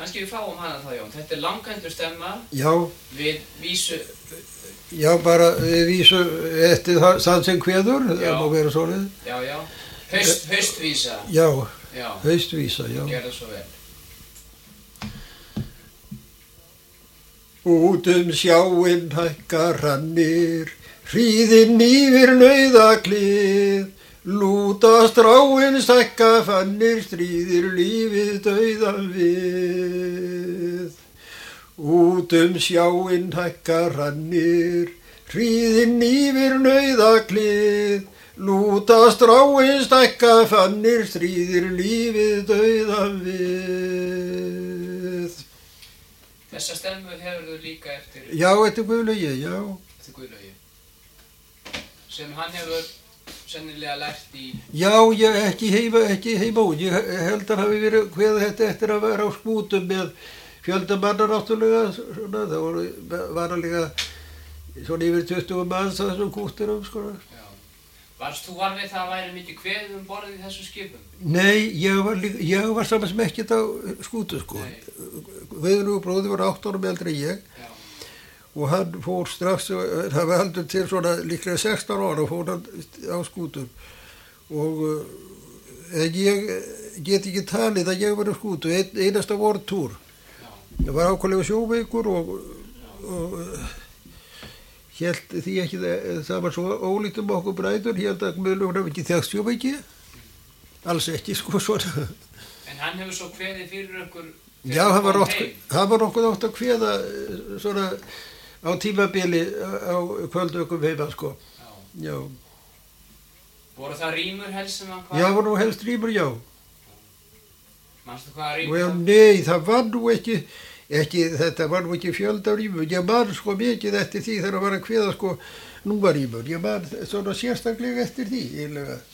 Kannski við fáum hana þá, Jón. Þetta langhendur stemma. Já. Við vísu. Já, bara við vísu eftir það sem kveður, það má vera svoleið. Já, já. Haustvísa. Já, já. Haustvísa, já. Gerðu svo vel. Út sjáinn hækka hrannir, hríðinn yfir nauðaklið, lúta stráin stækka fannir, stríðir lífið dauðan við. Út sjáinn hækka hrannir, hríðinn yfir nauðaklið, lúta stráin stækka fannir, stríðir lífið dauðan við. Þessa stemmu hefur þú líka eftir... Já, eftir Guðlaugi, já. Eftir Guðlaugi. Sem hann hefur sennilega lært í... Já, ég ekki heima út. Ég held að hafi verið kveðið þetta eftir að vera á skútum með fjöldamanna náttúrulega. Svona, það voru varalega svona yfir 20 manns að þessum kútturum, sko. Já. Varst þú var við það að væri mikið kveðið borðið í þessum skipum? Nei, ég var saman sem ekkert á skútu, sko. Guðlaugur bróðir var 8 árum eldri en ég. Já. Og hann fór strax, það var heldur til svona líklega 16 ára og fór hann á skútur. Og ég get ekki talið að ég var á skútu, einasta vortúr. Ég var ákvæmlega sjóveikur og hélt því ekki það var svo ólíkt okkur bræður, hélt að Guðlaugur hafi ekki þekkt sjóveiki. Alls ekki, sko, svona. En hann hefur svo kveðið fyrir okkur... Já, hann var okkur átt að kveða svona á tímabili á kvöldökum heima, sko. Já. Voru það rímur helst sem hann hvað? Já, voru nú helst rímur, já. Manstu hvaða rímur það? Nei, það var nú ekki, þetta var nú ekki fjölda rímur. Ég man sko mikið eftir því þegar hann var að kveða, sko, númarímur. Ég man svona sérstaklega eftir því, eiginlega.